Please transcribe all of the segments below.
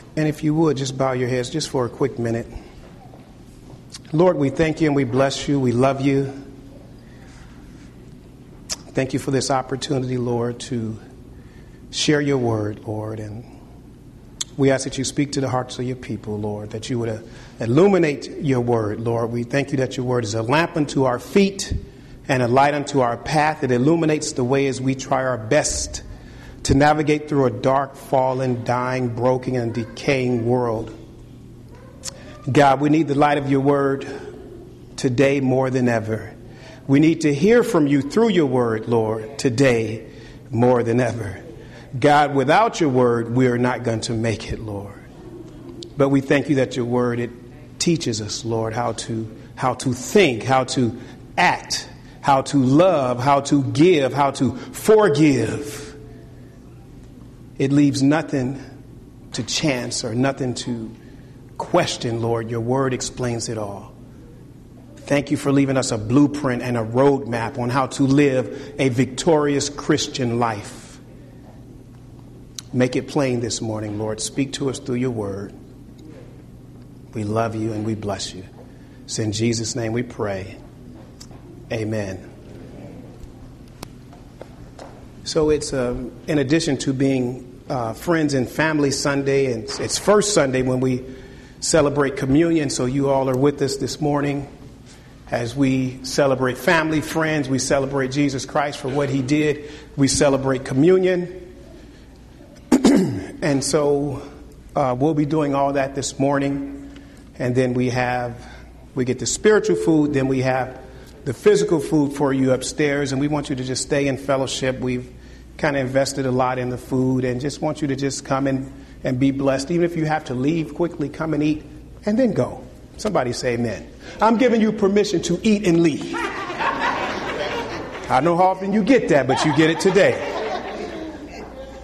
And if you would, just bow your heads just for a quick minute. Lord, we thank you and we bless you. We love you. Thank you for this opportunity, Lord, to share your word, Lord. And we ask that you speak to the hearts of your people, Lord, that you would illuminate your word, Lord. We thank you that your word is a lamp unto our feet and a light unto our path. It illuminates the way as we try our best to navigate through a dark, fallen, dying, broken, and decaying world. God, we need the light of your word today more than ever. We need to hear from you through your word, Lord, today more than ever. God, without your word, we are not going to make it, Lord. But we thank you that your word, it teaches us, Lord, how to think, how to act, how to love, how to give, how to forgive. It leaves nothing to chance or nothing to question, Lord. Your word explains it all. Thank you for leaving us a blueprint and a roadmap on how to live a victorious Christian life. Make it plain this morning, Lord. Speak to us through your word. We love you and we bless you. It's in Jesus' name we pray. Amen. So it's in addition to being Friends and Family Sunday, and it's first Sunday when we celebrate communion. So you all are with us this morning as we celebrate family, friends. We celebrate Jesus Christ for what he did. We celebrate communion. And so we'll be doing all that this morning. And then we get the spiritual food. Then we have the physical food for you upstairs. And we want you to just stay in fellowship. We've kind of invested a lot in the food and just want you to just come and be blessed. Even if you have to leave quickly, come and eat and then go. Somebody say amen. I'm giving you permission to eat and leave. I don't know how often you get that, but you get it today.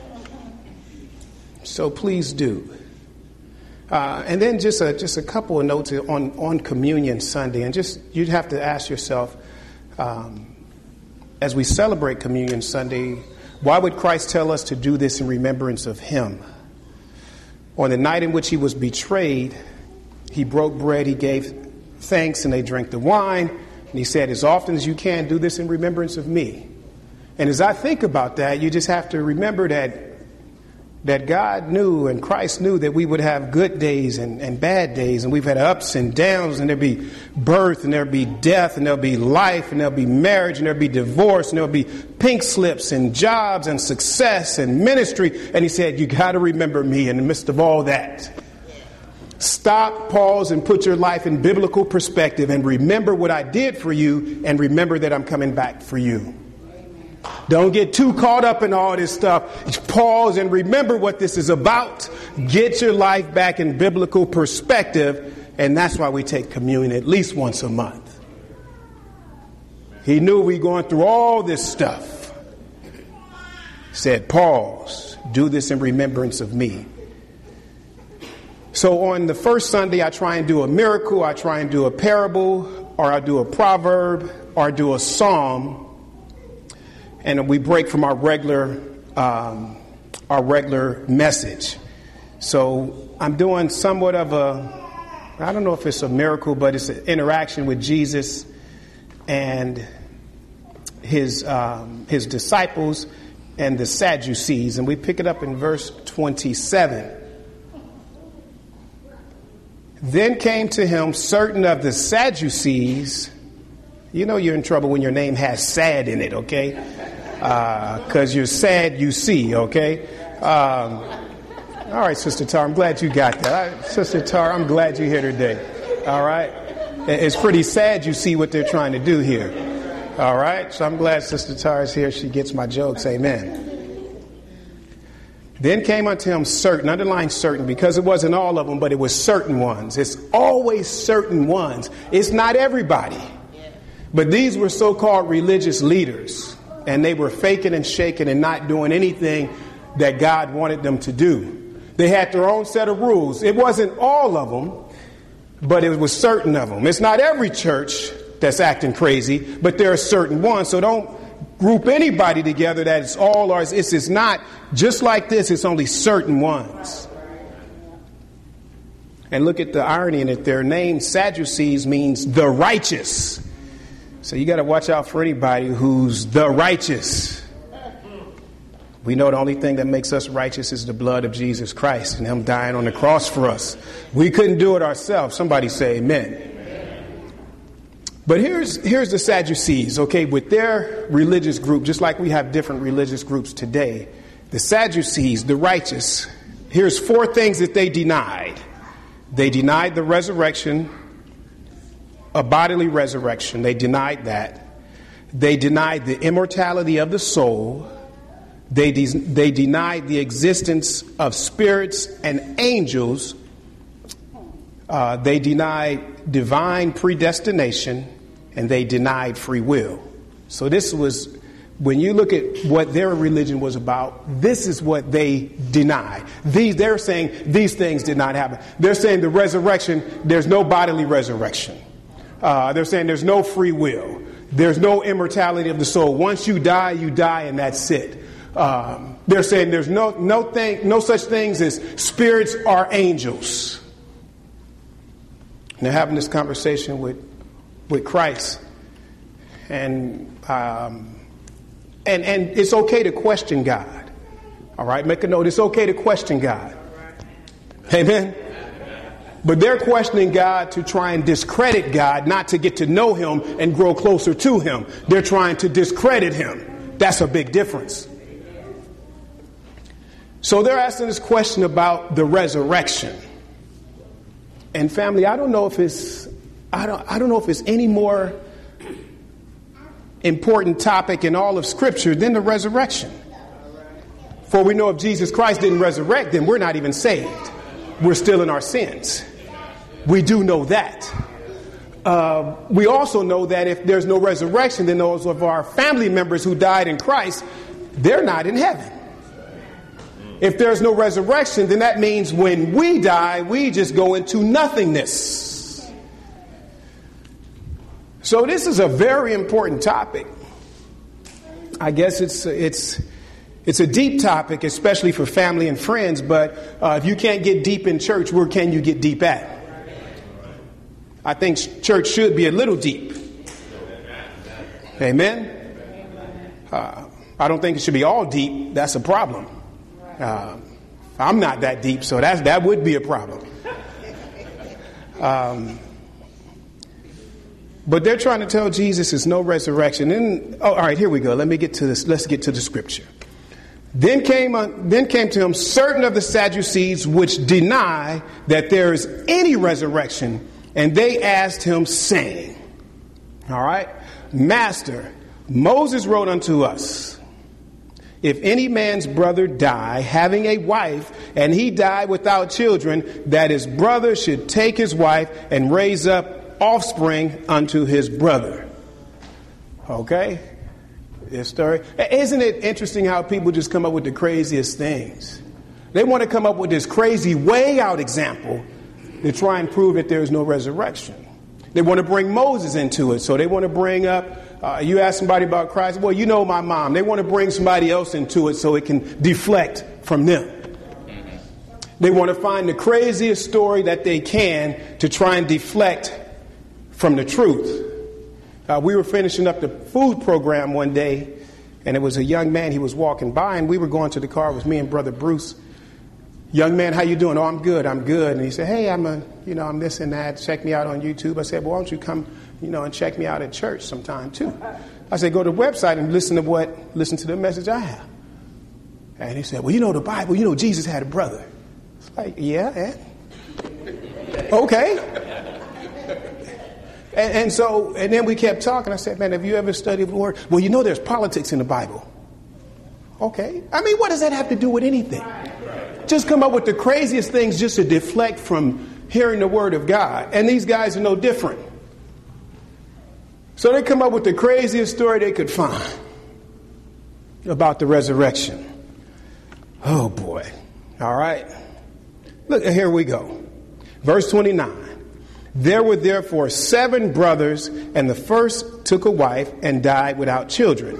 So please do. And then just a couple of notes on Communion Sunday. And just you'd have to ask yourself, as we celebrate Communion Sunday, why would Christ tell us to do this in remembrance of him? On the night in which he was betrayed, he broke bread, he gave thanks, and they drank the wine. And he said, as often as you can, do this in remembrance of me. And as I think about that, you just have to remember that God knew and Christ knew that we would have good days and bad days. And we've had ups and downs, and there'll be birth, and there'll be death, and there'll be life, and there'll be marriage, and there'll be divorce, and there'll be pink slips and jobs and success and ministry. And he said, you got to remember me in the midst of all that. Stop, pause, and put your life in biblical perspective and remember what I did for you, and remember that I'm coming back for you. Don't get too caught up in all this stuff. Just pause and remember what this is about. Get your life back in biblical perspective. And that's why we take communion at least once a month. He knew we were going through all this stuff. He said, pause. Do this in remembrance of me. So on the first Sunday, I try and do a miracle. I try and do a parable, or I do a proverb, or I do a psalm. And we break from our regular message. So I'm doing somewhat of I don't know if it's a miracle, but it's an interaction with Jesus and his disciples and the Sadducees. And we pick it up in verse 27. Then came to him certain of the Sadducees. You know you're in trouble when your name has sad in it, okay? Because you're sad, you see, okay? All right, Sister Tara, I'm glad you got that. Sister Tara, I'm glad you're here today. All right? It's pretty sad you see what they're trying to do here. All right? So I'm glad Sister Tara's here. She gets my jokes. Amen. Then came unto him certain, underline certain, because it wasn't all of them, but it was certain ones. It's always certain ones. It's not everybody. But these were so-called religious leaders. And they were faking and shaking and not doing anything that God wanted them to do. They had their own set of rules. It wasn't all of them, but it was certain of them. It's not every church that's acting crazy, but there are certain ones. So don't group anybody together that it's all ours. It's not just like this. It's only certain ones. And look at the irony in it. Their name, Sadducees, means the righteous. So you got to watch out for anybody who's the righteous. We know the only thing that makes us righteous is the blood of Jesus Christ and him dying on the cross for us. We couldn't do it ourselves. Somebody say amen. But here's the Sadducees, okay, with their religious group, just like we have different religious groups today. The Sadducees, the righteous, here's 4 things that they denied. They denied the resurrection, a bodily resurrection. They denied that. They denied the immortality of the soul. They denied the existence of spirits and angels. They denied divine predestination, and they denied free will. So this was, when you look at what their religion was about, this is what they denied. They're saying these things did not happen. They're saying the resurrection, there's no bodily resurrection. They're saying there's no free will. There's no immortality of the soul. Once you die, and that's it. They're saying there's no such things as spirits or angels. And they're having this conversation with Christ, and it's okay to question God. All right, make a note. It's okay to question God. Amen. But they're questioning God to try and discredit God, not to get to know him and grow closer to him. They're trying to discredit him. That's a big difference. So they're asking this question about the resurrection. And family, I don't know if it's any more important topic in all of Scripture than the resurrection. For we know if Jesus Christ didn't resurrect, then we're not even saved. We're still in our sins. We do know that. We also know that if there's no resurrection, then those of our family members who died in Christ, they're not in heaven. If there's no resurrection, then that means when we die, we just go into nothingness. So this is a very important topic. I guess it's a deep topic, especially for family and friends. But if you can't get deep in church, where can you get deep at? I think church should be a little deep. Amen. I don't think it should be all deep. That's a problem. I'm not that deep, so that would be a problem. But they're trying to tell Jesus there's no resurrection. And all right, here we go. Let's get to the scripture. Then came to him certain of the Sadducees which deny that there is any resurrection, and they asked him, saying, all right, Master, Moses wrote unto us, if any man's brother die, having a wife, and he die without children, that his brother should take his wife and raise up offspring unto his brother. Okay? This story. Isn't it interesting how people just come up with the craziest things? They want to come up with this crazy way out example to try and prove that there is no resurrection. They want to bring Moses into it. So they want to bring up, you ask somebody about Christ, well, you know my mom. They want to bring somebody else into it so it can deflect from them. They want to find the craziest story that they can to try and deflect from the truth. We were finishing up the food program one day, and it was a young man. He was walking by, and we were going to the car with me and Brother Bruce. Young man, how you doing? Oh, I'm good. And he said, hey, I'm this and that. Check me out on YouTube. I said, well, why don't you come, and check me out at church sometime too? I said, go to the website and listen to the message I have. And he said, well, the Bible, Jesus had a brother. It's like, yeah, and? Okay. And then we kept talking. I said, man, have you ever studied the Word? Well, there's politics in the Bible. Okay. I mean, what does that have to do with anything? Just come up with the craziest things just to deflect from hearing the Word of God. And these guys are no different. So they come up with the craziest story they could find about the resurrection. Oh, boy. All right. Look, here we go. Verse 29. There were therefore 7 brothers, and the first took a wife and died without children.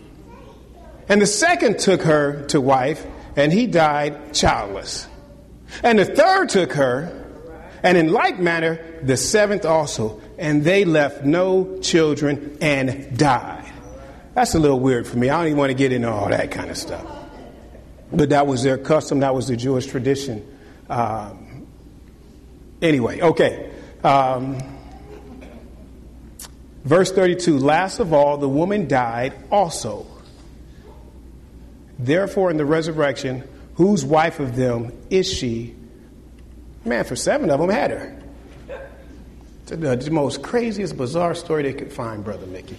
And the second took her to wife, and he died childless. And the third took her And in like manner, the seventh also. And they left no children and died. That's a little weird for me. I don't even want to get into all that kind of stuff. But that was their custom. That was the Jewish tradition. Anyway, okay. Verse 32, last of all, the woman died also. Therefore, in the resurrection, whose wife of them is she? Man, for 7 of them had her. It's the most craziest, bizarre story they could find, Brother Mickey.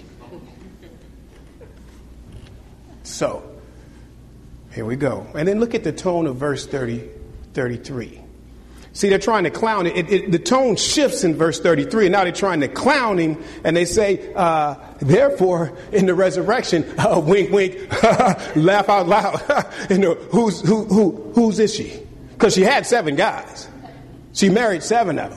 So, here we go. And then look at the tone of verse 33. See, they're trying to clown it. The tone shifts in verse 33, and now they're trying to clown him, and they say, therefore, in the resurrection, wink, wink, laugh out loud. Whose is she? Because she had 7 guys. She married 7 of them.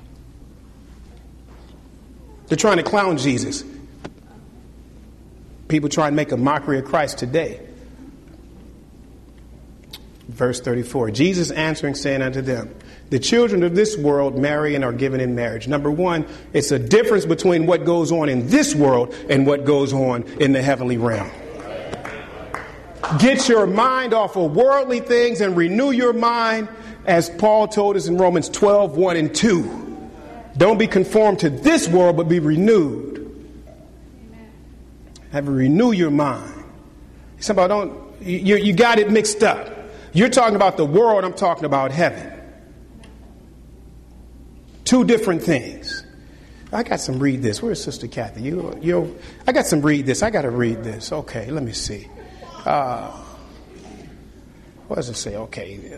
They're trying to clown Jesus. People try and make a mockery of Christ today. Verse 34, Jesus answering, saying unto them, the children of this world marry and are given in marriage. Number one, it's a difference between what goes on in this world and what goes on in the heavenly realm. Get your mind off of worldly things and renew your mind, as Paul told us in Romans 12, 1 and 2. Don't be conformed to this world, but be renewed. Have to renew your mind. Somebody you got it mixed up. You're talking about the world, I'm talking about heaven. 2 different things. I got some read this. Where's Sister Kathy? I got some read this. I got to read this. Okay, let me see. What does it say? Okay.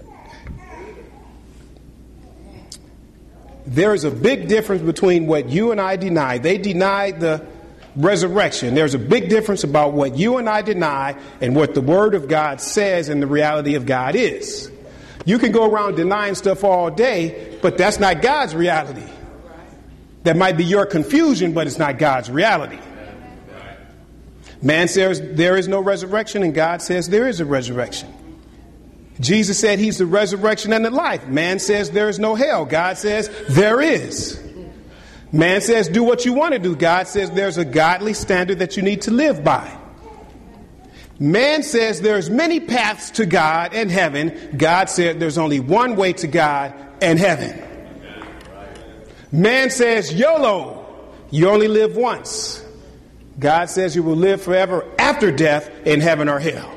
There is a big difference between what you and I deny. They denied the resurrection. There's a big difference about what you and I deny and what the Word of God says and the reality of God is. You can go around denying stuff all day, but that's not God's reality. That might be your confusion, but it's not God's reality. Man says there is no resurrection, and God says there is a resurrection. Jesus said he's the resurrection and the life. Man says there is no hell. God says there is. Man says do what you want to do. God says there's a godly standard that you need to live by. Man says there's many paths to God and heaven. God said there's only one way to God and heaven. Man says YOLO, you only live once. God says you will live forever after death in heaven or hell.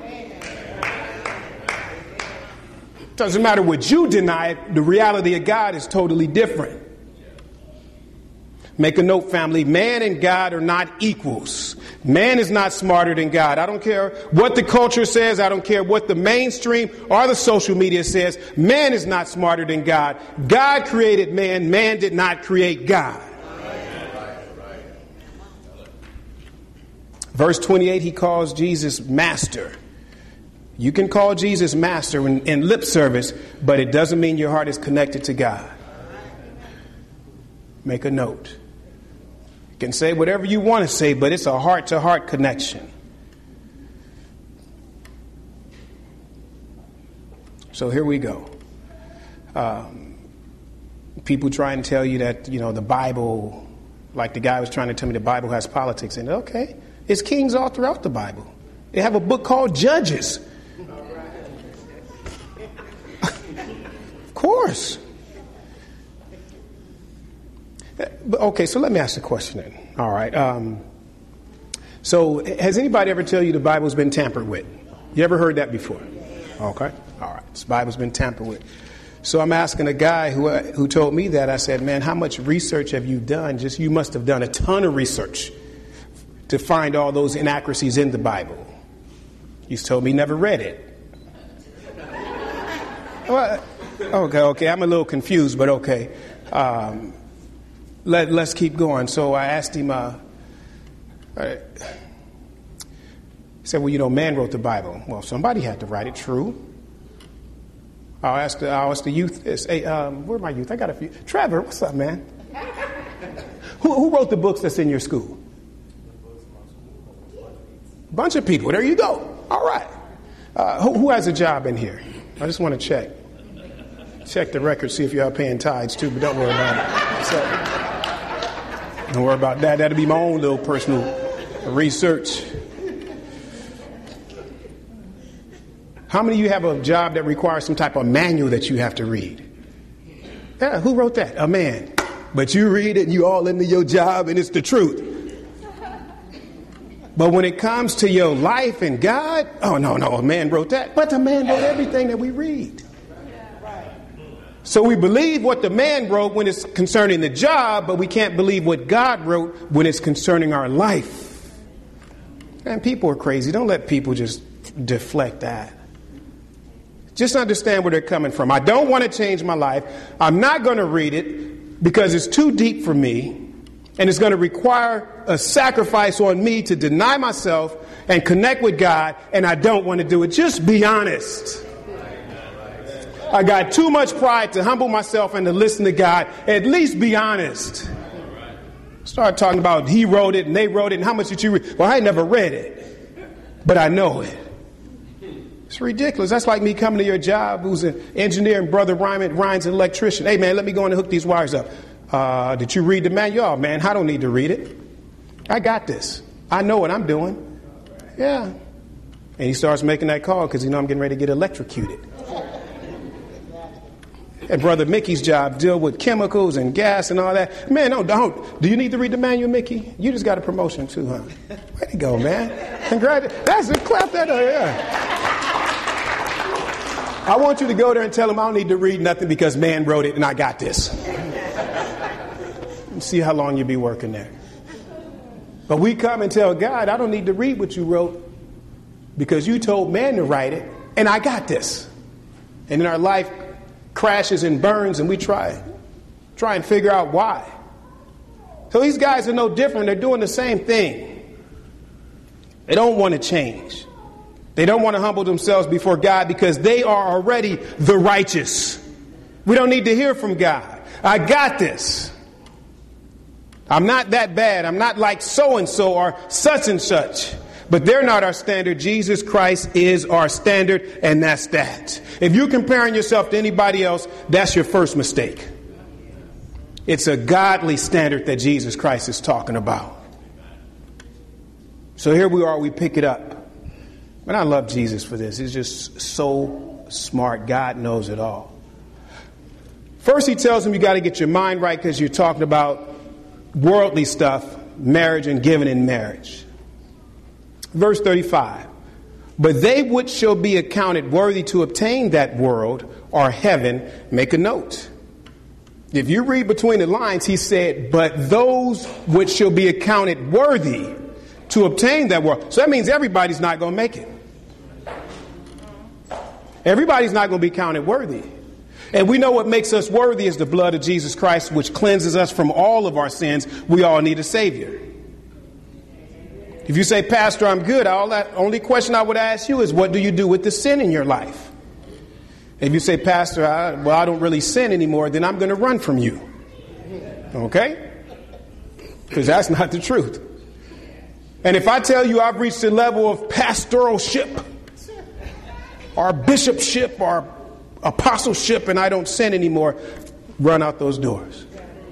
Doesn't matter what you deny, the reality of God is totally different. Make a note, family. Man and God are not equals. Man is not smarter than God. I don't care what the culture says. I don't care what the mainstream or the social media says. Man is not smarter than God. God created man. Man did not create God. Verse 28, he calls Jesus master. You can call Jesus master in lip service, but it doesn't mean your heart is connected to God. Make a note. You can say whatever you want to say, but it's a heart-to-heart connection. So here we go. People try and tell you that, the Bible, like the guy was trying to tell me the Bible has politics in it. Okay, it's kings all throughout the Bible. They have a book called Judges. Of course. Okay, so let me ask a question then. All right. So has anybody ever tell you the Bible's been tampered with? You ever heard that before? Okay. All right. This Bible's been tampered with. So I'm asking a guy who told me that. I said, man, how much research have you done? You must have done a ton of research to find all those inaccuracies in the Bible. He's told me he never read it. Well, okay. I'm a little confused, but okay. Let's keep going. So I asked him, he said, well, man wrote the Bible. Well, somebody had to write it. True. I'll ask the youth this. Hey, where are my youth? I got a few. Trevor, what's up, man? Who wrote the books that's in your school? A bunch of people. There you go. All right. Who has a job in here? I just want to check. Check the record, see if y'all paying tithes too, but don't worry about it. So, don't worry about that. That'll be my own little personal research. How many of you have a job that requires some type of manual that you have to read? Yeah, who wrote that? A man. But you read it and you all into your job and it's the truth. But when it comes to your life and God, oh, no, a man wrote that. But the man wrote everything that we read. So we believe what the man wrote when it's concerning the job, but we can't believe what God wrote when it's concerning our life. And people are crazy. Don't let people just deflect that. Just understand where they're coming from. I don't want to change my life. I'm not going to read it because it's too deep for me. And it's going to require a sacrifice on me to deny myself and connect with God. And I don't want to do it. Just be honest. I got too much pride to humble myself and to listen to God. At least be honest. Start talking about he wrote it and they wrote it and how much did you read? Well, I never read it, but I know it. It's ridiculous. That's like me coming to your job who's an engineer and Brother Ryan's an electrician. Hey, man, let me go in and hook these wires up. Did you read the manual? Oh, man, I don't need to read it. I got this. I know what I'm doing. Yeah. And he starts making that call because I'm getting ready to get electrocuted. And Brother Mickey's job deal with chemicals and gas and all that. Man, don't. Do you need to read the manual, Mickey? You just got a promotion too, huh? Way to go, man. Congratulations. That's a clap that up. Yeah. I want you to go there and tell him I don't need to read nothing because man wrote it and I got this. See how long you'll be working there. But we come and tell God, I don't need to read what you wrote because you told man to write it and I got this. And then our life crashes and burns and we try and figure out why. So these guys are no different. They're doing the same thing. They don't want to change. They don't want to humble themselves before God because they are already the righteous. We don't need to hear from God. I got this. I'm not that bad. I'm not like so-and-so or such and such. But they're not our standard. Jesus Christ is our standard, and that's that. If you're comparing yourself to anybody else, that's your first mistake. It's a godly standard that Jesus Christ is talking about. So here we are, we pick it up. And I love Jesus for this. He's just so smart. God knows it all. First, he tells him you got to get your mind right because you're talking about worldly stuff, marriage and giving in marriage. Verse 35. But they which shall be accounted worthy to obtain that world or heaven, make a note. If you read between the lines, he said, but those which shall be accounted worthy to obtain that world. So that means everybody's not going to make it. Everybody's not going to be counted worthy. And we know what makes us worthy is the blood of Jesus Christ, which cleanses us from all of our sins. We all need a Savior. If you say, Pastor, I'm good, only question I would ask you is, what do you do with the sin in your life? If you say, Pastor, I don't really sin anymore, then I'm going to run from you. Okay? Because that's not the truth. And if I tell you I've reached the level of pastoralship or bishopship or apostleship and I don't sin anymore, run out those doors.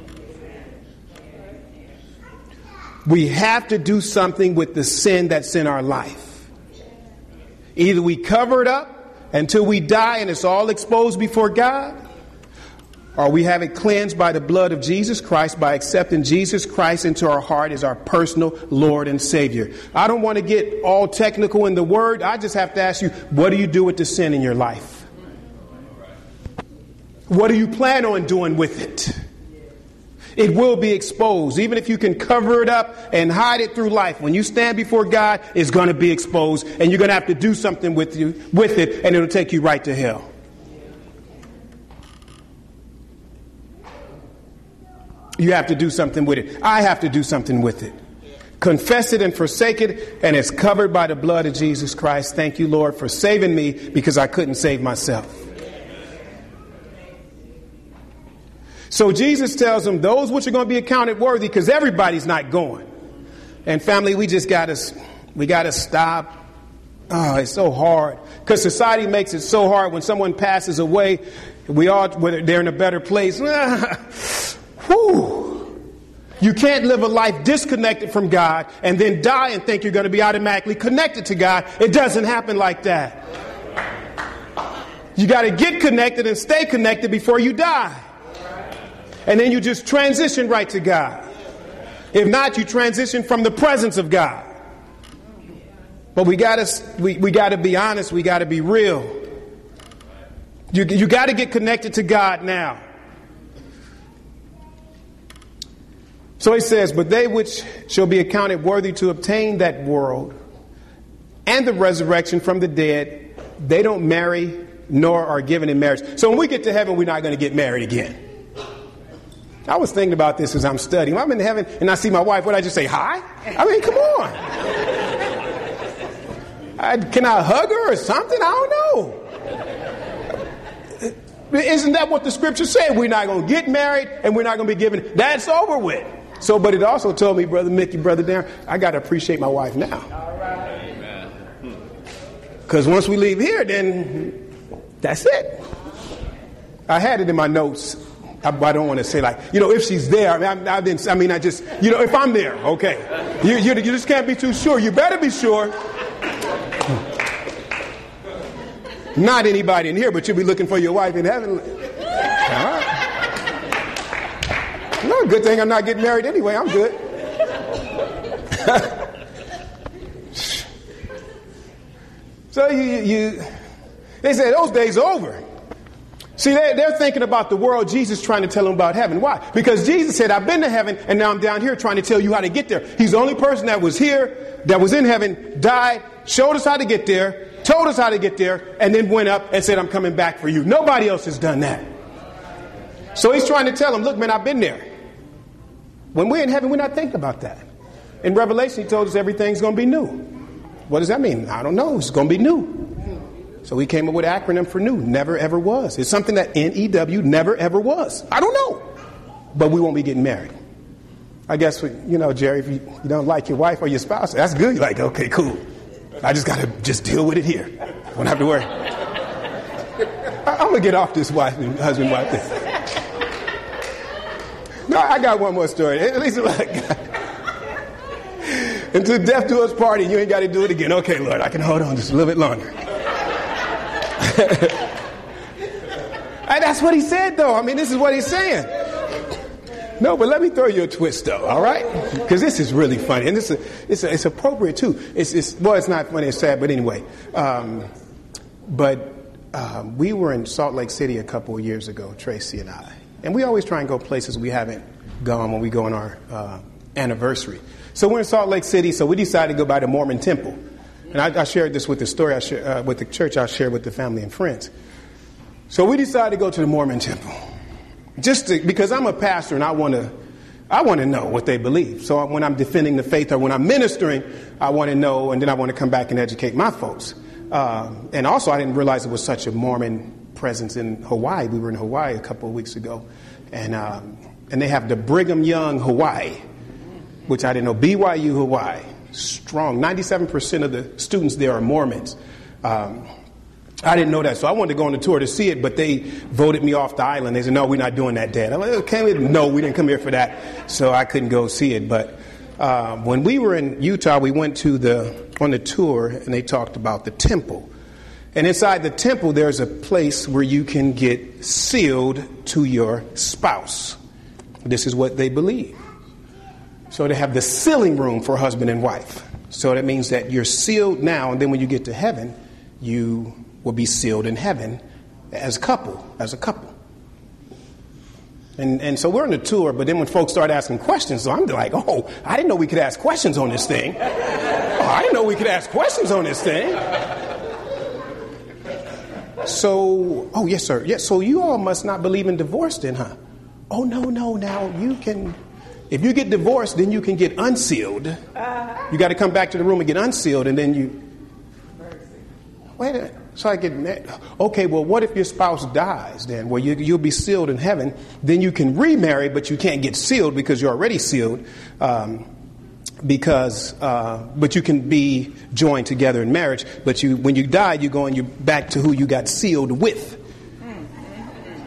We have to do something with the sin that's in our life. Either we cover it up until we die and it's all exposed before God, or we have it cleansed by the blood of Jesus Christ by accepting Jesus Christ into our heart as our personal Lord and Savior. I don't want to get all technical in the word. I just have to ask you, what do you do with the sin in your life? What do you plan on doing with it? It will be exposed. Even if you can cover it up and hide it through life, when you stand before God, it's going to be exposed and you're going to have to do something with it, and it'll take you right to hell. You have to do something with it. I have to do something with it. Confess it and forsake it, and it's covered by the blood of Jesus Christ. Thank you, Lord, for saving me because I couldn't save myself. So Jesus tells them, those which are going to be accounted worthy, because everybody's not going. And family, we got to stop. Oh, it's so hard because society makes it so hard when someone passes away they're in a better place. Whew. You can't live a life disconnected from God and then die and think you're going to be automatically connected to God. It doesn't happen like that. You got to get connected and stay connected before you die. And then you just transition right to God. If not, you transition from the presence of God. But we got to be honest. We got to be real. You got to get connected to God now. So he says, but they which shall be accounted worthy to obtain that world and the resurrection from the dead, they don't marry nor are given in marriage. So when we get to heaven, we're not going to get married again. I was thinking about this as I'm studying. I'm in heaven and I see my wife. Would I just say hi? I mean, come on. Can I hug her or something? I don't know. Isn't that what the scripture said? We're not going to get married and we're not going to be given. That's over with. So, but it also told me, Brother Mickey, Brother Darren, I got to appreciate my wife now. Because once we leave here, then that's it. I had it in my notes. I don't want to say if she's there. If I'm there, okay. You just can't be too sure. You better be sure. Not anybody in here, but you'll be looking for your wife in heaven. All right. No, good thing I'm not getting married anyway. I'm good. So they say those days are over. See, they're thinking about the world. Jesus trying to tell them about heaven. Why? Because Jesus said, I've been to heaven and now I'm down here trying to tell you how to get there. He's the only person that was here, that was in heaven, died, showed us how to get there, told us how to get there, and then went up and said, I'm coming back for you. Nobody else has done that. So he's trying to tell them, look, man, I've been there. When we're in heaven, we're not thinking about that. In Revelation, he told us everything's going to be new. What does that mean? I don't know. It's going to be new. So we came up with an acronym for new. Never, ever was. It's something that NEW never, ever was. I don't know. But we won't be getting married. I guess, Jerry, if you don't like your wife or your spouse, that's good. You're like, okay, cool. I just got to deal with it here. I don't have to worry. I'm going to get off this husband-wife thing. No, I got one more story. At least, until death do us party, you ain't got to do it again. Okay, Lord, I can hold on just a little bit longer. That's what he said, though. I mean, this is what he's saying. No, but let me throw you a twist, though, all right? Because this is really funny. And it's appropriate, too. It's not funny, it's sad, but anyway. We were in Salt Lake City a couple of years ago, Tracy and I. And we always try and go places we haven't gone when we go on our anniversary. So we're in Salt Lake City, so we decided to go by the Mormon Temple. And I shared this with the story with the church I shared with the family and friends. So we decided to go to the Mormon Temple. Because I'm a pastor and I want to know what they believe. So when I'm defending the faith or when I'm ministering, I want to know, and then I want to come back and educate my folks. And also, I didn't realize it was such a Mormon presence in Hawaii. We were in Hawaii a couple of weeks ago, and they have the Brigham Young Hawaii, which I didn't know. BYU Hawaii, strong. 97% of the students there are Mormons. I didn't know that, so I wanted to go on the tour to see it, but they voted me off the island. They said, no, we're not doing that, Dad. I'm like, okay, no, we didn't come here for that, so I couldn't go see it. But when we were in Utah, we went on the tour, and they talked about the temple. And inside the temple, there's a place where you can get sealed to your spouse. This is what they believe. So they have the sealing room for husband and wife. So that means that you're sealed now, and then when you get to heaven, you will be sealed in heaven as a couple. And so we're on the tour, but then when folks start asking questions, so I'm like, oh, I didn't know we could ask questions on this thing. So, oh, yes, sir. Yes, so you all must not believe in divorce then, huh? Oh, no, now you can, if you get divorced, then you can get unsealed. You got to come back to the room and get unsealed, and then wait a minute. So I get mad. Okay, well, what if your spouse dies then? Well, you'll be sealed in heaven. Then you can remarry, but you can't get sealed because you're already sealed. But you can be joined together in marriage. But when you die, you're back to who you got sealed with.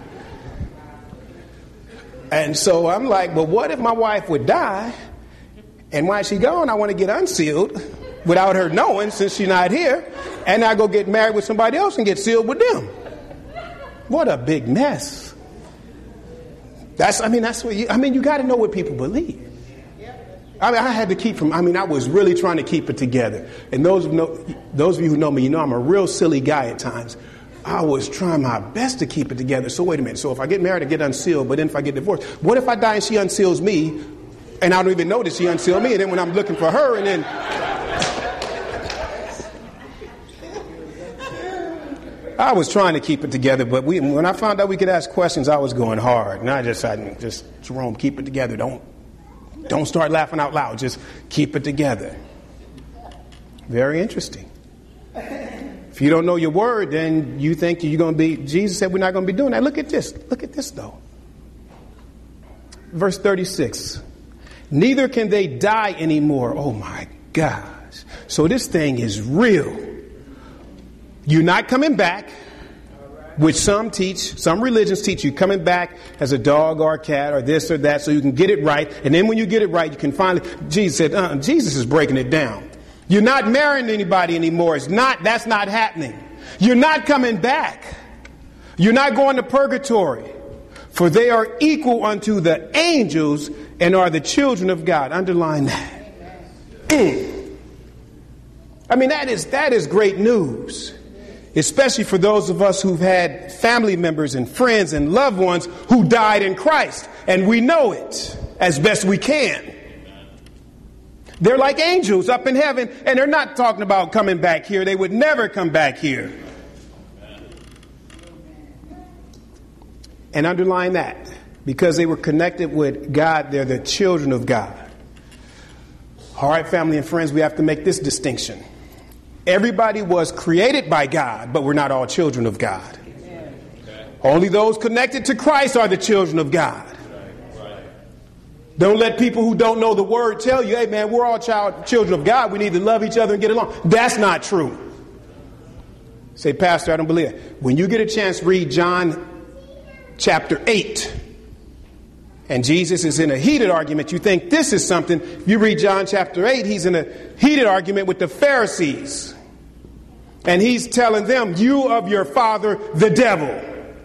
And so I'm like, well, what if my wife would die? And while she's gone, I want to get unsealed without her knowing, since she's not here. And I go get married with somebody else and get sealed with them. What a big mess. That's what you got to know what people believe. I had to keep from, I was really trying to keep it together. And those of you who know me, I'm a real silly guy at times. I was trying my best to keep it together. So wait a minute. So if I get married, I get unsealed. But then if I get divorced, what if I die and she unseals me and I don't even know that she unsealed me? And then when I'm looking for her and then... I was trying to keep it together, but when I found out we could ask questions, I was going hard. And I decided, Jerome, keep it together. Don't start laughing out loud. Just keep it together. Very interesting. If you don't know your word, then you think you're going to be... Jesus said we're not going to be doing that. Look at this. Look at this, though. Verse 36. Neither can they die anymore. Oh, my gosh. So this thing is real. You're not coming back, which some religions teach you coming back as a dog or a cat or this or that so you can get it right. And then when you get it right, you can finally... Jesus said, Jesus is breaking it down. You're not marrying anybody anymore. That's not happening. You're not coming back. You're not going to purgatory. For they are equal unto the angels and are the children of God. Underline that. That is great news. Especially for those of us who've had family members and friends and loved ones who died in Christ. And we know it as best we can. They're like angels up in heaven, and they're not talking about coming back here. They would never come back here. And underline that, because they were connected with God, they're the children of God. All right, family and friends, we have to make this distinction. Everybody was created by God, but we're not all children of God. Only those connected to Christ are the children of God. Don't let people who don't know the word tell you, hey, man, we're all children of God. We need to love each other and get along. That's not true. Say, Pastor, I don't believe it. When you get a chance, read John chapter 8. And Jesus is in a heated argument. You think this is something. You read John chapter 8. He's in a heated argument with the Pharisees. And he's telling them, you of your father, the devil.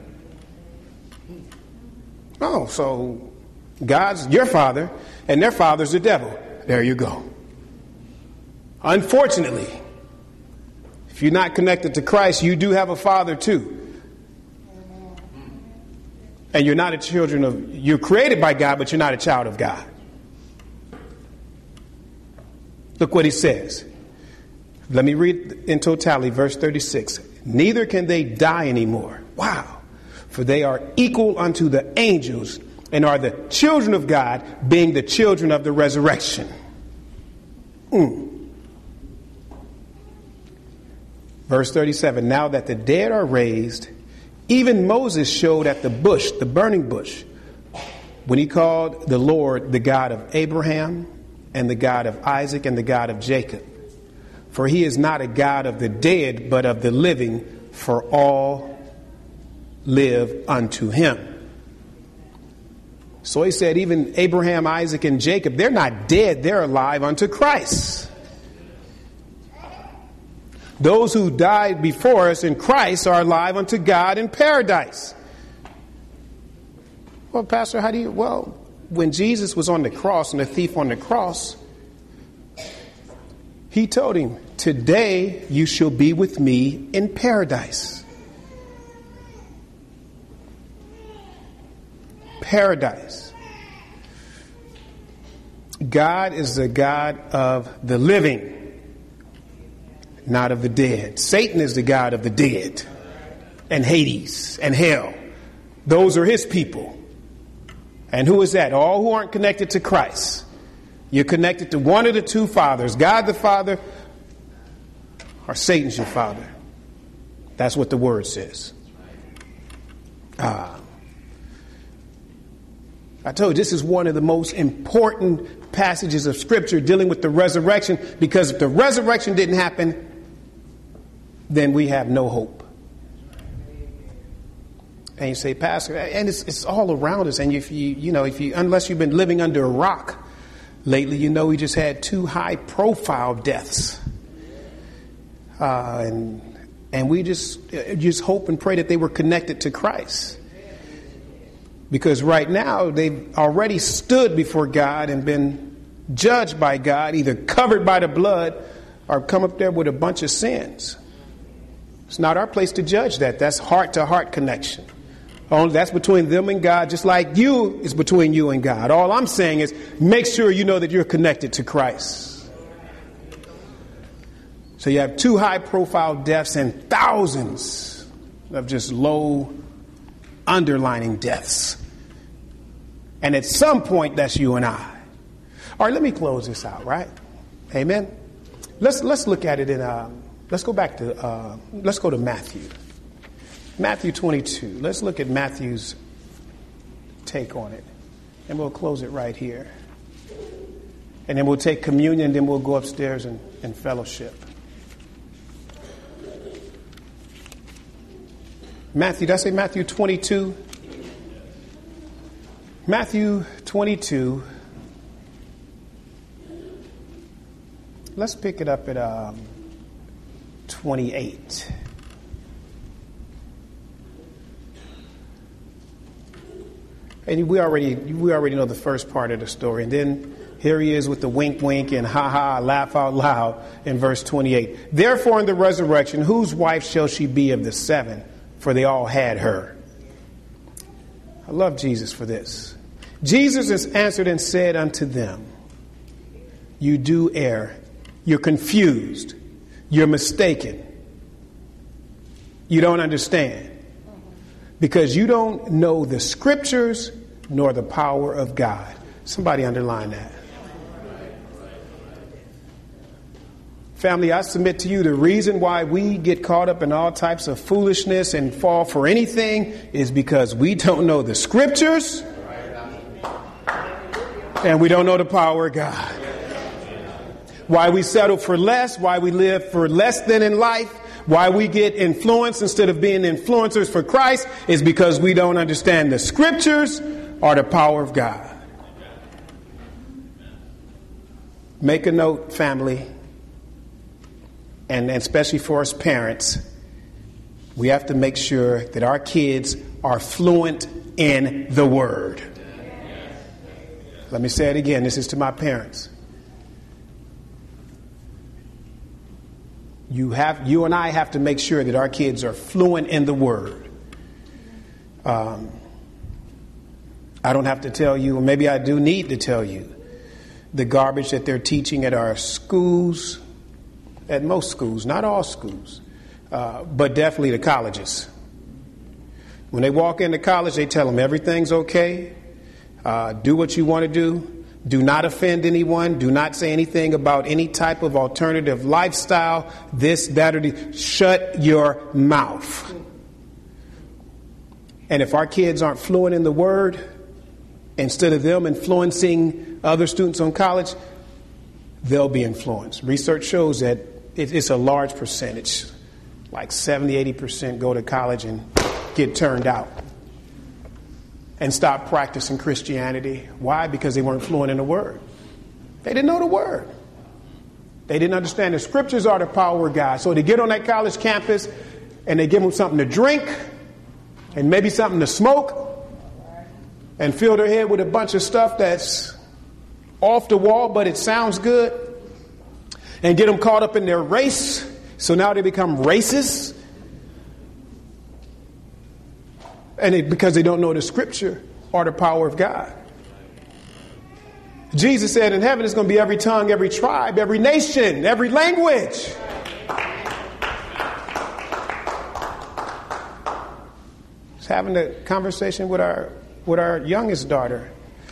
Oh, so... God's your father, and their father's the devil. There you go. Unfortunately, if you're not connected to Christ, you do have a father too. And you're not you're created by God, but you're not a child of God. Look what he says. Let me read in totality, verse 36. Neither can they die anymore. Wow. For they are equal unto the angels, and are the children of God, being the children of the resurrection. Verse 37, now that the dead are raised, even Moses showed at the bush, the burning bush, when he called the Lord the God of Abraham and the God of Isaac and the God of Jacob. For he is not a God of the dead, but of the living, for all live unto him. So he said even Abraham, Isaac, and Jacob, they're not dead. They're alive unto Christ. Those who died before us in Christ are alive unto God in paradise. Well, Pastor, when Jesus was on the cross and the thief on the cross, he told him, today you shall be with me in paradise. Paradise. God is the God of the living, not of the dead. Satan is the God of the dead and Hades and hell. Those are his people. And who is that? All who aren't connected to Christ. You're connected to one of the two fathers, God the Father or Satan's your father. That's what the word says. I told you this is one of the most important passages of Scripture dealing with the resurrection, because if the resurrection didn't happen, then we have no hope. And you say, Pastor, and it's all around us. And unless you've been living under a rock lately, we just had 2 high-profile deaths. And we just hope and pray that they were connected to Christ. Because right now, they've already stood before God and been judged by God, either covered by the blood or come up there with a bunch of sins. It's not our place to judge that. That's heart-to-heart connection. That's between them and God, just like you is between you and God. All I'm saying is make sure you know that you're connected to Christ. So you have 2 high-profile deaths and thousands of just low underlining deaths. And at some point, that's you and I. All right, let me close this out, right? Amen. Let's look at it in, let's go to Matthew. Matthew 22. Let's look at Matthew's take on it. And we'll close it right here. And then we'll take communion, then we'll go upstairs and fellowship. Matthew, did I say Matthew 22? Matthew 22. Let's pick it up at 28. And we already know the first part of the story. And then here he is with the wink, wink, and ha, laugh out loud in verse 28. Therefore, in the resurrection, whose wife shall she be of the 7? For they all had her. I love Jesus for this. Jesus has answered and said unto them, you do err. You're confused. You're mistaken. You don't understand. Because you don't know the scriptures nor the power of God. Somebody underline that. Family, I submit to you the reason why we get caught up in all types of foolishness and fall for anything is because we don't know the scriptures and we don't know the power of God. Why we settle for less, why we live for less than in life, why we get influenced instead of being influencers for Christ is because we don't understand the scriptures or the power of God. Make a note, family, and especially for us parents, we have to make sure that our kids are fluent in the Word. Let me say it again. This is to my parents. You and I have to make sure that our kids are fluent in the Word. I don't have to tell you, or maybe I do need to tell you, the garbage that they're teaching at our schools, at most schools, not all schools, but definitely the colleges. When they walk into college, they tell them everything's okay. Do what you want to do. Do not offend anyone. Do not say anything about any type of alternative lifestyle. This, that, or the. Shut your mouth. And if our kids aren't fluent in the Word, instead of them influencing other students on college, they'll be influenced. Research shows that it's a large percentage, like 70-80% go to college and get turned out and stop practicing Christianity. Why? Because they weren't fluent in the Word. They didn't know the Word. They didn't understand the scriptures are the power of God. So they get on that college campus and they give them something to drink and maybe something to smoke and fill their head with a bunch of stuff that's off the wall, but it sounds good, and get them caught up in their race. So now they become racist. And because they don't know the scripture or the power of God. Jesus said in heaven it's going to be every tongue, every tribe, every nation, every language. I was having a conversation with our youngest daughter.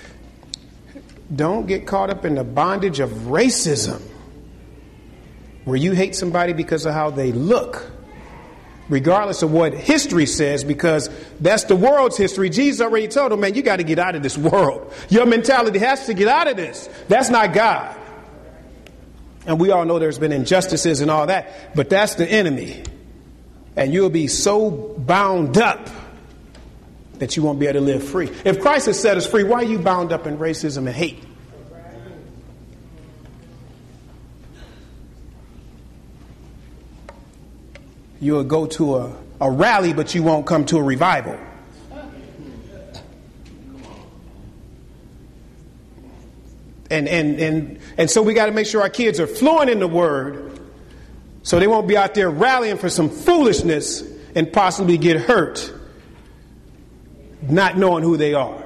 Don't get caught up in the bondage of racism, where you hate somebody because of how they look, regardless of what history says, because that's the world's history. Jesus already told them, man, you got to get out of this world. Your mentality has to get out of this. That's not God. And we all know there's been injustices and all that, but that's the enemy. And you'll be so bound up that you won't be able to live free. If Christ has set us free, why are you bound up in racism and hate? You'll go to a rally, but you won't come to a revival. And so we got to make sure our kids are fluent in the word so they won't be out there rallying for some foolishness and possibly get hurt not knowing who they are.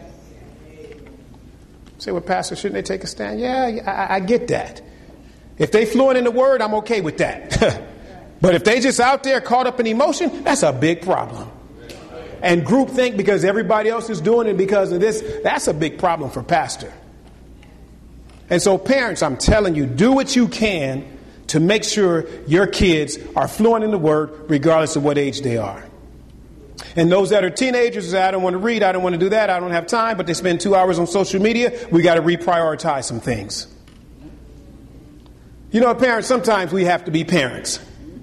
Say, well, Pastor, shouldn't they take a stand? Yeah, I get that. If they fluent in the word, I'm okay with that. But if they just out there caught up in emotion, that's a big problem. And groupthink because everybody else is doing it because of this, that's a big problem for pastor. And so parents, I'm telling you, do what you can to make sure your kids are fluent in the word regardless of what age they are. And those that are teenagers say, I don't want to read, I don't want to do that, I don't have time, but they spend 2 hours on social media, we got to reprioritize some things. You know, parents, sometimes we have to be parents.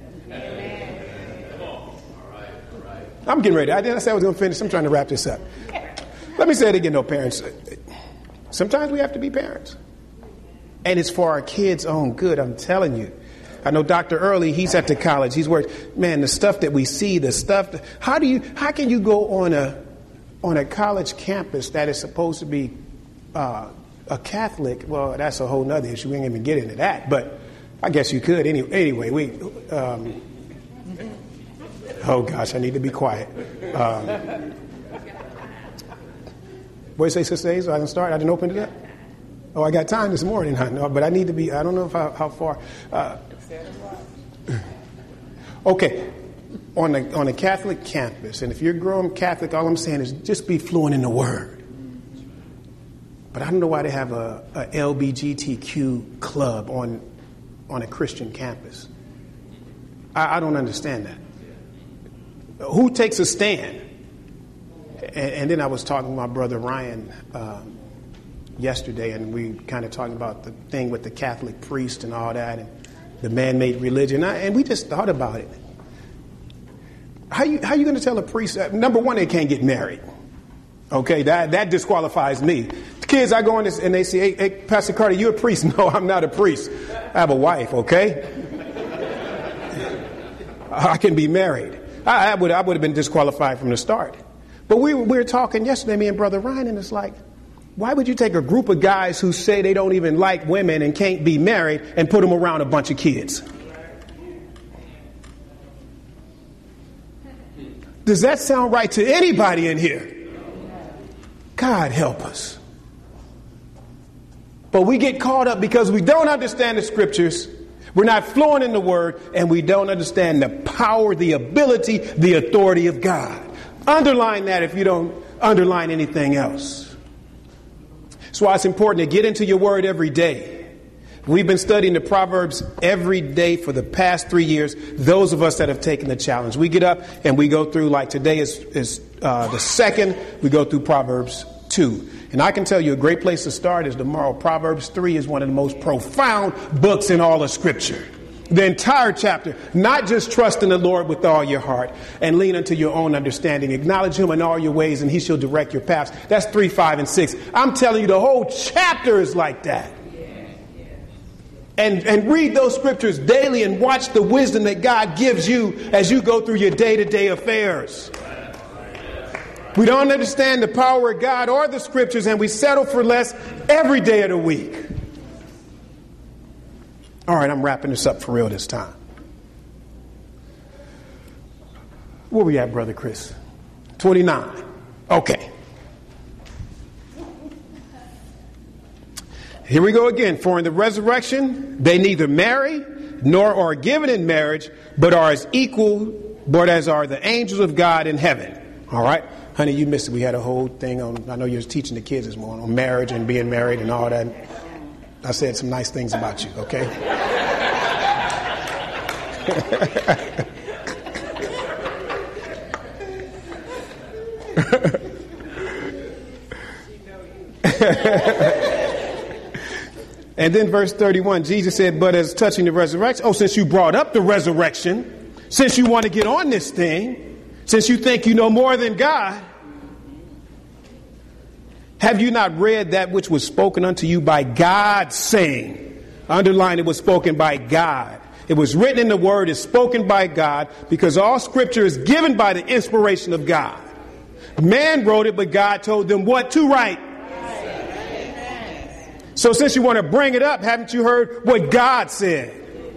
I'm getting ready. I didn't say I was going to finish. I'm trying to wrap this up. Let me say it again, though, parents. Sometimes we have to be parents. And it's for our kids' own good, I'm telling you. I know Dr. Early, he's at the college. He's worked, man, the stuff that we see, the stuff. How can you go on a college campus that is supposed to be a Catholic? Well, that's a whole nother issue. We ain't even get into that. But I guess you could. Anyway, oh, gosh, I need to be quiet. What did you say, Sister Hazel? I can start? I didn't open it up? Oh, I got time this morning, huh? But I need to be, I don't know how far. Okay, on a Catholic campus, and if you're growing Catholic, all I'm saying is just be fluent in the word. But I don't know why they have a LGBTQ club on a Christian campus. I don't understand that. Who takes a stand? And then I was talking to my brother Ryan yesterday, and we kind of talking about the thing with the Catholic priest and all that, and the man-made religion. And we just thought about it. How you going to tell a priest? Number one, they can't get married. Okay, that disqualifies me. The kids, I go in this and they say, hey, Pastor Carter, you a priest? No, I'm not a priest. I have a wife, okay? I can be married. I would have been disqualified from the start. But we were talking yesterday, me and Brother Ryan, and it's like, why would you take a group of guys who say they don't even like women and can't be married and put them around a bunch of kids? Does that sound right to anybody in here? God help us. But we get caught up because we don't understand the scriptures. We're not fluent in the word, and we don't understand the power, the ability, the authority of God. Underline that if you don't underline anything else. That's why it's important to get into your word every day. We've been studying the Proverbs every day for the past 3 years. Those of us that have taken the challenge. We get up and we go through, like today is the second, we go through Proverbs 2. And I can tell you a great place to start is tomorrow. Proverbs 3 is one of the most profound books in all of Scripture. The entire chapter, not just trust in the Lord with all your heart and lean unto your own understanding. Acknowledge him in all your ways and he shall direct your paths. That's 3, 5, and 6. I'm telling you, the whole chapter is like that. And read those scriptures daily and watch the wisdom that God gives you as you go through your day-to-day affairs. We don't understand the power of God or the scriptures, and we settle for less every day of the week. All right, I'm wrapping this up for real this time. Where we at, Brother Chris? 29. Okay. Here we go again. For in the resurrection, they neither marry nor are given in marriage, but are as equal, but as are the angels of God in heaven. All right. Honey, you missed it. We had a whole thing on, I know you was teaching the kids this morning on marriage and being married and all that. I said some nice things about you, okay? And then verse 31, Jesus said, but as touching the resurrection, since you brought up the resurrection, since you want to get on this thing, since you think you know more than God, Have you not read that which was spoken unto you by God, saying, underline, it was spoken by God. It was written in the word, is spoken by God, because all scripture is given by the inspiration of God. Man wrote it, but God told them what to write. So since you want to bring it up, haven't you heard what God said?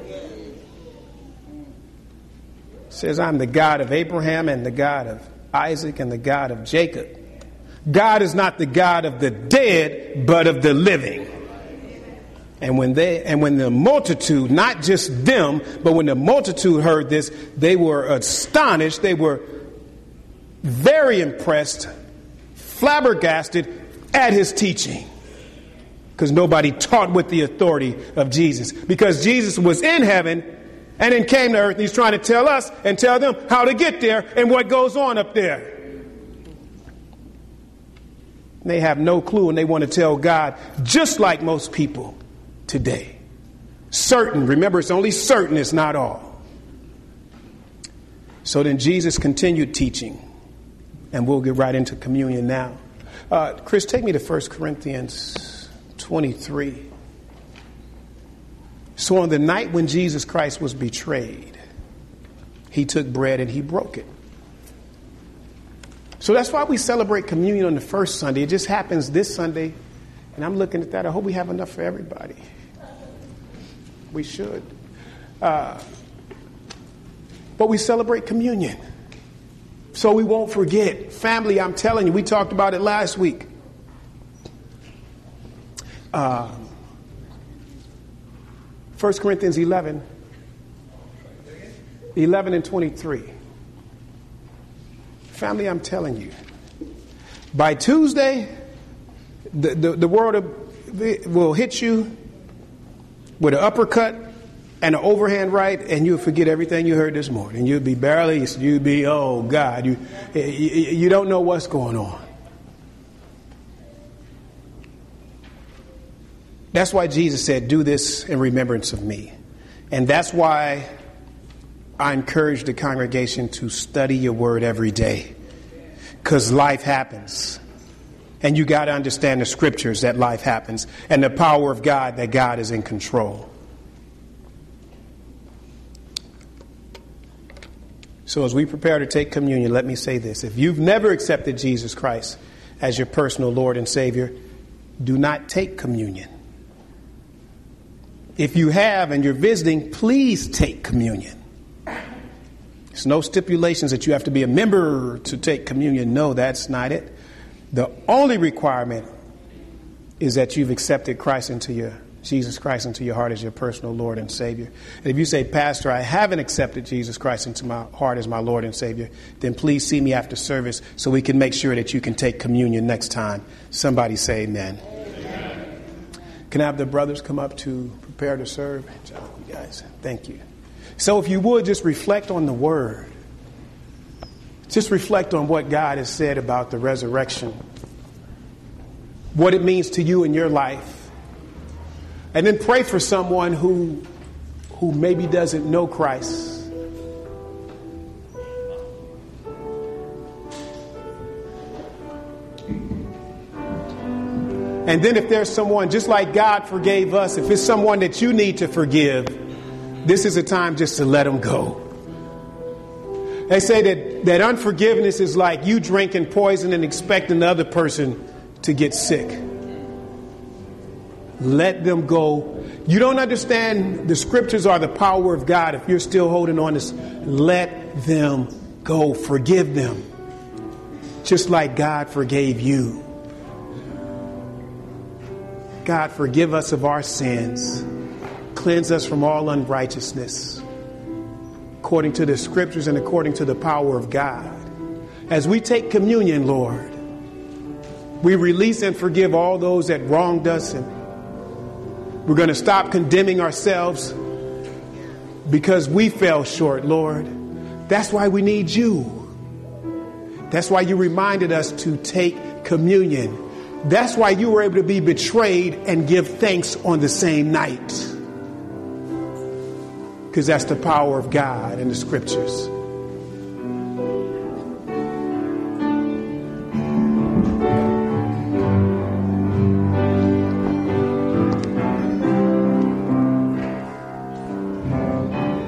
It says, I'm the God of Abraham and the God of Isaac and the God of Jacob. God is not the God of the dead, but of the living. And when the multitude, not just them, but when the multitude heard this, they were astonished. They were very impressed, flabbergasted at his teaching. Because nobody taught with the authority of Jesus. Because Jesus was in heaven and then came to earth, and he's trying to tell us and tell them how to get there and what goes on up there. They have no clue, and they want to tell God, just like most people today. Certain, remember, it's only certain, it's not all. So then Jesus continued teaching, and we'll get right into communion now. Chris, take me to 1 Corinthians 23. So on the night when Jesus Christ was betrayed, he took bread and he broke it. So that's why we celebrate communion on the first Sunday. It just happens this Sunday, and I'm looking at that. I hope we have enough for everybody. We should. But we celebrate communion, so we won't forget. Family, I'm telling you, we talked about it last week. 1 Corinthians 11 and 23. Family, I'm telling you, by Tuesday, the world will hit you with an uppercut and an overhand right, and you'll forget everything you heard this morning. You'll be, oh God, you don't know what's going on. That's why Jesus said, do this in remembrance of me. And that's why I encourage the congregation to study your word every day. Because life happens. And you got to understand the scriptures that life happens. And the power of God, that God is in control. So as we prepare to take communion, let me say this. If you've never accepted Jesus Christ as your personal Lord and Savior, do not take communion. If you have and you're visiting, please take communion. There's no stipulations that you have to be a member to take communion. No, that's not it. The only requirement is that you've accepted Jesus Christ into your heart as your personal Lord and Savior. And if you say, Pastor, I haven't accepted Jesus Christ into my heart as my Lord and Savior, then please see me after service so we can make sure that you can take communion next time. Somebody say amen. Amen. Can I have the brothers come up to prepare to serve? You guys, thank you. So if you would, just reflect on the word. Just reflect on what God has said about the resurrection. What it means to you in your life. And then pray for someone who maybe doesn't know Christ. And then if there's someone, just like God forgave us, if it's someone that you need to forgive, this is a time just to let them go. They say that unforgiveness is like you drinking poison and expecting the other person to get sick. Let them go. You don't understand the scriptures are the power of God. If you're still holding on to this, let them go. Forgive them. Just like God forgave you. God, forgive us of our sins. Cleanse us from all unrighteousness. According to the scriptures and according to the power of God. As we take communion, Lord, we release and forgive all those that wronged us, and we're going to stop condemning ourselves because we fell short, Lord. That's why we need you. That's why you reminded us to take communion. That's why you were able to be betrayed and give thanks on the same night. Because that's the power of God in the scriptures.